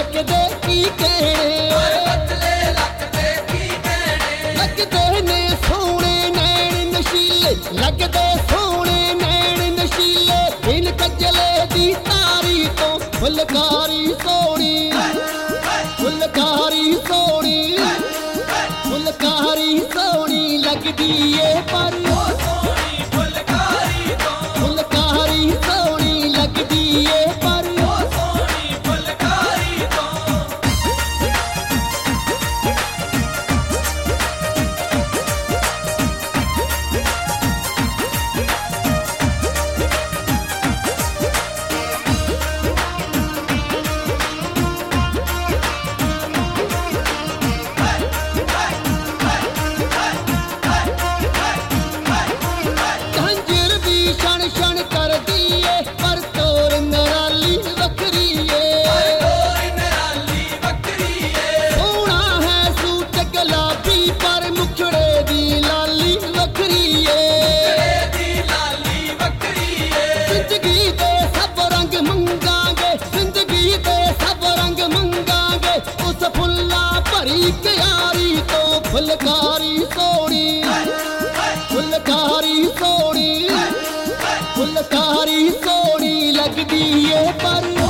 ਲੱਗਦੇ ਕੀ ਕਹਿਣੇ, ਲੱਗਦੇ ਨੇ ਸੋਹਣੇ ਨੈਣ ਨਸ਼ੀਲੇ, ਲੱਗਦੇ ਸੋਹਣੇ ਨੈਣ ਨਸ਼ੀਲੇ, ਬਿਨ ਕੱਜਲੇ ਦੀ ਤਾਰੀ ਤੋਂ ਫੁਲਕਾਰੀ ਸੋਹਣੀ, ਫੁਲਕਾਰੀ ਸੋਹਣੀ, ਫੁਲਕਾਰੀ ਸੋਹਣੀ ਲੱਗਦੀ ਏ ਪਰ ਫੁਲਕਾਰੀ ਸੋਹਣੀ ਲੱਗਦੀ ਏ ਪਰ ਛਣ ਕਰਦੀ ਏ ਪਰ ਤੋਰ ਨਰਾਲੀ ਵੱਖਰੀ ਏ, ਸੋਹਣਾ ਹੈ ਸੂਟ ਗੁਲਾਬੀ ਪਰ ਮੁਖੜੇ ਦੀ ਲਾਲੀ ਵੱਖਰੀ ਏ, ਜ਼ਿੰਦਗੀ ਦੇ ਸਭ ਰੰਗ ਮੰਗਾਂਗੇ, ਜ਼ਿੰਦਗੀ ਦੇ ਸਭ ਰੰਗ ਮੰਗਾਂਗੇ, ਉਸ ਫੁੱਲਾਂ ਭਰੀ ਕਿਆਰੀ ਤੋਂ ਫੁਲਕਾਰੀ ਸੋਹਣੀ, ਫੁਲਕਾਰੀ ਸੋਹਣੀ, ਫੁਲਕਾਰੀ ਸੋਹਣੀ ਲੱਗਦੀ ਏ ਪਰ